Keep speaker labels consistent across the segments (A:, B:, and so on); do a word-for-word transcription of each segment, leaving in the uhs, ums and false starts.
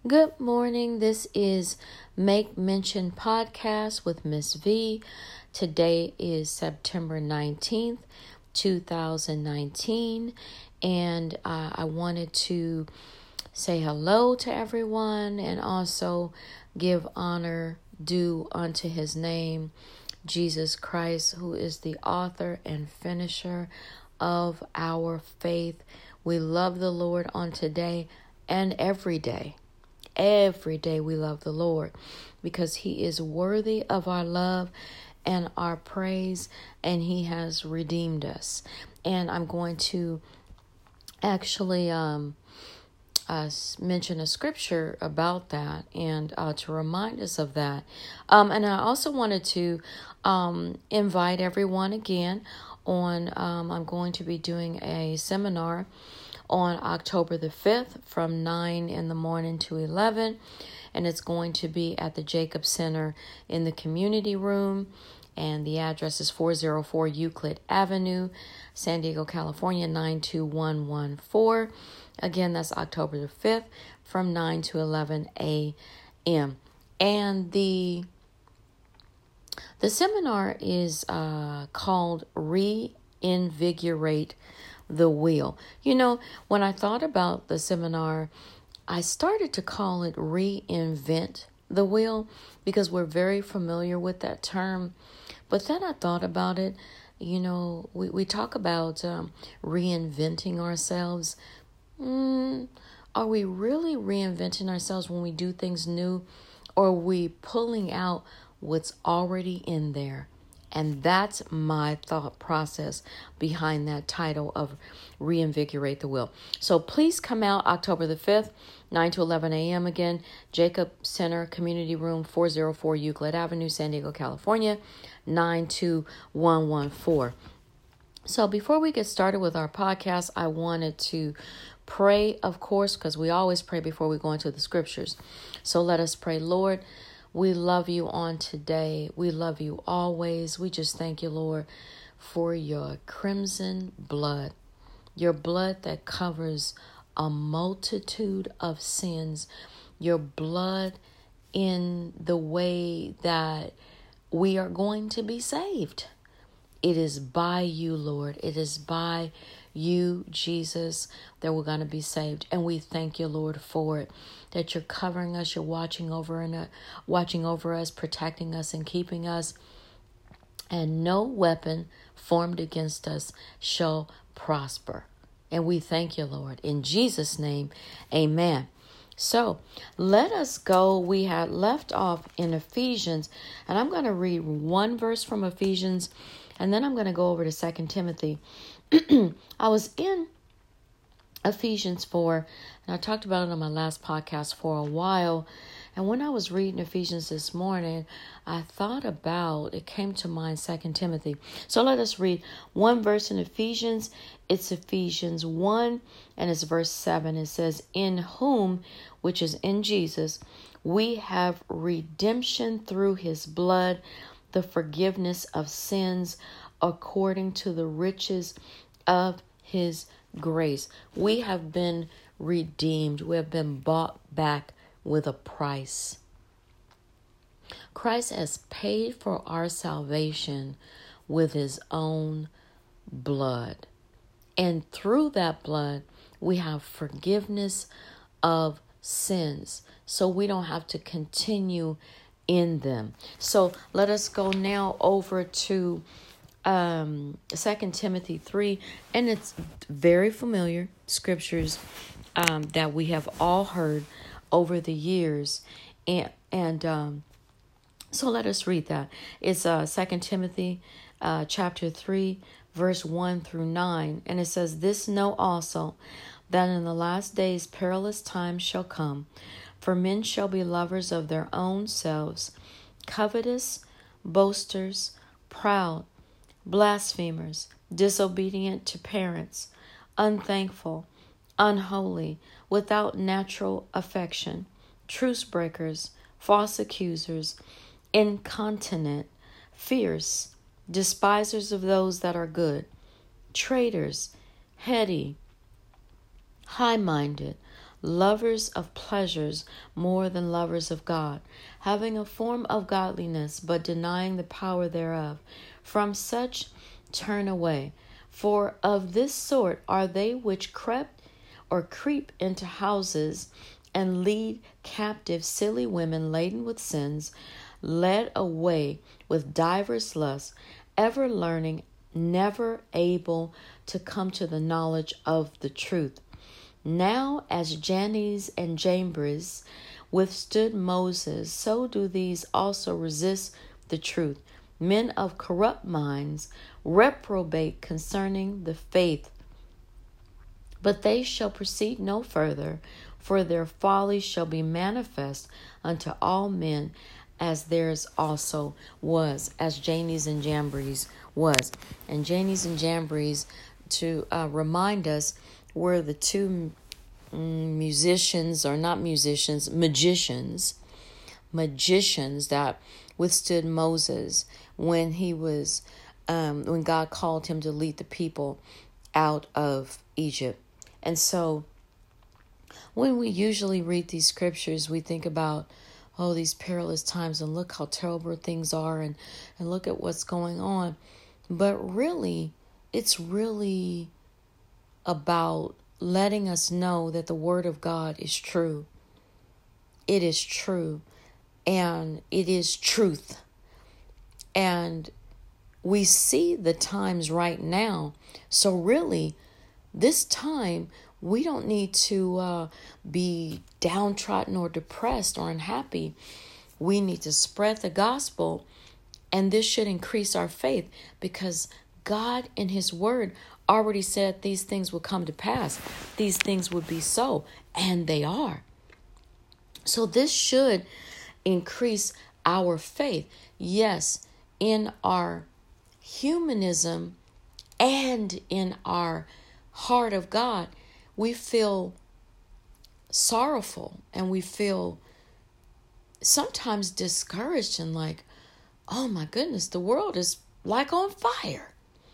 A: Good morning. This is Make Mention Podcast with Miss V. Today is September nineteenth, twenty nineteen, and uh, I wanted to say hello to everyone and also give honor due unto his name, Jesus Christ, who is the author and finisher of our faith. We love the Lord on today and every day. Every day we love the Lord because he is worthy of our love and our praise, and he has redeemed us. And I'm going to actually um, uh, mention a scripture about that and uh, to remind us of that. Um, and I also wanted to um, invite everyone again on, um, I'm going to be doing a seminar on October the fifth from nine in the morning to eleven. And it's going to be at the Jacob Center in the community room. And the address is four oh four Euclid Avenue, San Diego, California, nine two one one four. Again, that's October the fifth from nine to eleven a.m. And the the seminar is uh, called Reinvigorate the Wheel. You know, when I thought about the seminar, I started to call it Reinvent the Wheel because we're very familiar with that term. But then I thought about it, you know, we, we talk about um, reinventing ourselves. Mm, are we really reinventing ourselves when we do things new, or are we pulling out what's already in there? And that's my thought process behind that title of Reinvigorate the Wheel. So please come out October the fifth, nine to eleven a.m. again, Jacob Center Community Room, four oh four Euclid Avenue, San Diego, California, nine two one one four. So before we get started with our podcast, I wanted to pray, of course, because we always pray before we go into the scriptures. So let us pray. Lord, we love you on today. We love you always. We just thank you, Lord, for your crimson blood, your blood that covers a multitude of sins, your blood in the way that we are going to be saved. It is by you, Lord. It is by you, Jesus, that we're going to be saved. And we thank you, Lord, for it, that you're covering us, you're watching over and uh, watching over us, protecting us and keeping us. And no weapon formed against us shall prosper. And we thank you, Lord. In Jesus' name, amen. So let us go. We had left off in Ephesians, and I'm going to read one verse from Ephesians, and then I'm going to go over to Second Timothy. I was in Ephesians four, and I talked about it on my last podcast for a while. And when I was reading Ephesians this morning, I thought about, it came to mind Second Timothy. So let us read one verse in Ephesians. It's Ephesians one, and it's verse seven. It says, in whom, which is in Jesus, we have redemption through his blood, the forgiveness of sins, according to the riches of his grace. We have been redeemed. We have been bought back with a price. Christ has paid for our salvation with his own blood. And through that blood, we have forgiveness of sins. So we don't have to continue in them. So let us go now over to um, Second Timothy three. And it's very familiar scriptures um, that we have all heard over the years. And, and um, so let us read that. It's uh, Second Timothy uh, chapter three, verse one through nine. And it says, this know also, that in the last days perilous times shall come. For men shall be lovers of their own selves, covetous, boasters, proud, blasphemers, disobedient to parents, unthankful, unholy, without natural affection, truce breakers, false accusers, incontinent, fierce, despisers of those that are good, traitors, heady, high-minded, lovers of pleasures more than lovers of God, having a form of godliness, but denying the power thereof. From such turn away. For of this sort are they which crept or creep into houses and lead captive silly women laden with sins, led away with divers lusts, ever learning, never able to come to the knowledge of the truth. Now as Jannes and Jambres withstood Moses, so do these also resist the truth. Men of corrupt minds reprobate concerning the faith, but they shall proceed no further, for their folly shall be manifest unto all men, as theirs also was, as Jannes and Jambres was. And Jannes and Jambres, to uh, remind us, were the two mm, musicians, or not musicians, magicians, magicians that withstood Moses when he was, um, when God called him to lead the people out of Egypt. And so when we usually read these scriptures, we think about, oh, these perilous times, and look how terrible things are, and, and look at what's going on. But really, it's really about letting us know that the word of God is true. It is true, and it is truth. And we see the times right now. So really, this time, we don't need to uh, be downtrodden or depressed or unhappy. We need to spread the gospel, and this should increase our faith, because God in his word already said these things will come to pass. These things would be so, and they are. So this should increase our faith. Yes, in our humanism and in our heart of God, we feel sorrowful, and we feel sometimes discouraged and like, oh my goodness, the world is like on fire.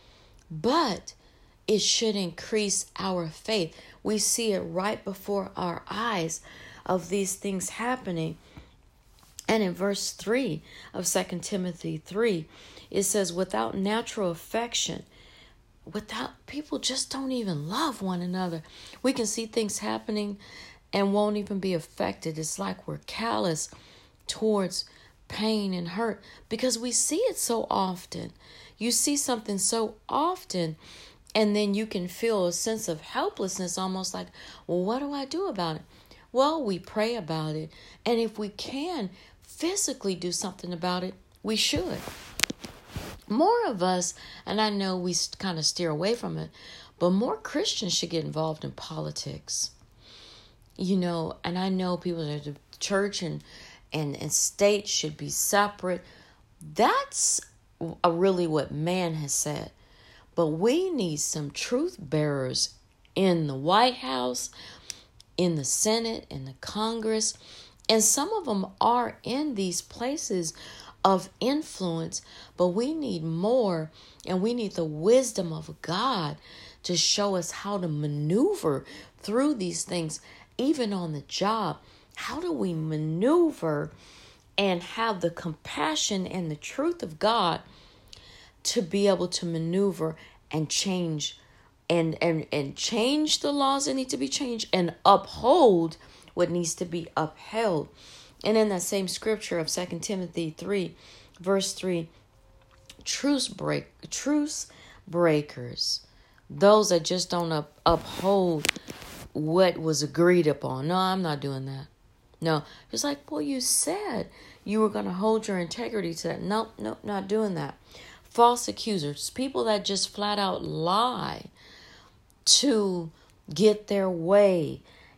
A: But it should increase our faith. We see it right before our eyes of these things happening. And in verse three of Second Timothy three, it says, without natural affection, without, people just don't even love one another. We can see things happening and won't even be affected. It's like we're callous towards pain and hurt because we see it so often. You see something so often, and then you can feel a sense of helplessness, almost like, well, what do I do about it? Well, we pray about it. And if we can physically do something about it, we should. More of us, and I know we kind of steer away from it, but more Christians should get involved in politics. You know, and I know people that the church and, and, and state should be separate. That's a really what man has said. But we need some truth bearers in the White House, in the Senate, in the Congress. And some of them are in these places of influence, but we need more, and we need the wisdom of God to show us how to maneuver through these things, even on the job. How do we maneuver and have the compassion and the truth of God to be able to maneuver and change and, and, and change the laws that need to be changed and uphold what needs to be upheld? And in that same scripture of Second Timothy three, verse three, truce break, truce breakers, those that just don't up, uphold what was agreed upon. No, I'm not doing that. No, it's like, well, you said you were going to hold your integrity to that. Nope, nope, not doing that. False accusers, people that just flat out lie to get their way.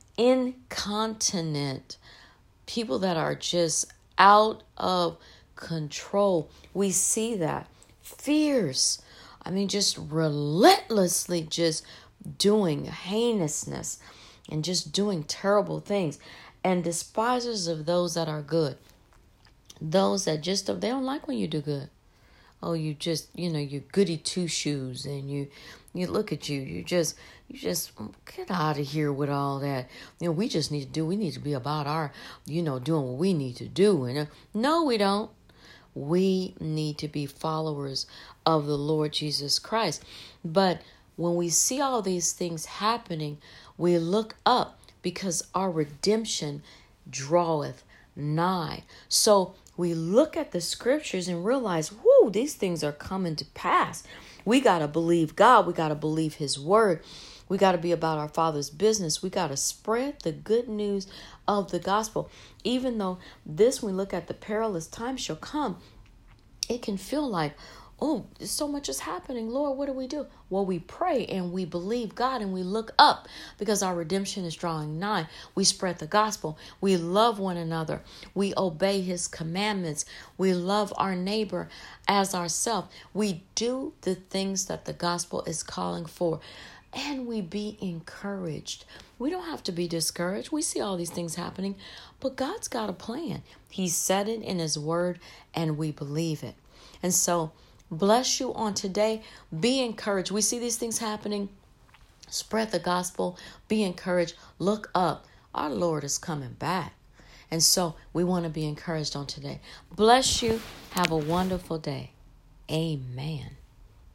A: Incontinent, people that are just out of control. We see that. Fierce. I mean, just relentlessly just doing heinousness and just doing terrible things. And despisers of those that are good. Those that just, they don't like when you do good. Oh, you just, you know, you goody two shoes, and you, You look at you, you just, you just get out of here with all that. You know, we just need to do, we need to be about our, you know, doing what we need to do. And uh, no, we don't. We need to be followers of the Lord Jesus Christ. But when we see all these things happening, we look up because our redemption draweth nigh. So we look at the scriptures and realize, whoo, these things are coming to pass. We got to believe God. We got to believe his word. We got to be about our Father's business. We got to spread the good news of the gospel. Even though this, when we look at the perilous time shall come, it can feel like, oh, so much is happening. Lord, what do we do? Well, we pray and we believe God and we look up because our redemption is drawing nigh. We spread the gospel. We love one another. We obey his commandments. We love our neighbor as ourselves. We do the things that the gospel is calling for. And we be encouraged. We don't have to be discouraged. We see all these things happening, but God's got a plan. He said it in his word and we believe it. And so bless you on today. Be encouraged. We see these things happening. Spread the gospel. Be encouraged. Look up. Our Lord is coming back. And so we want to be encouraged on today. Bless you. Have a wonderful day. Amen.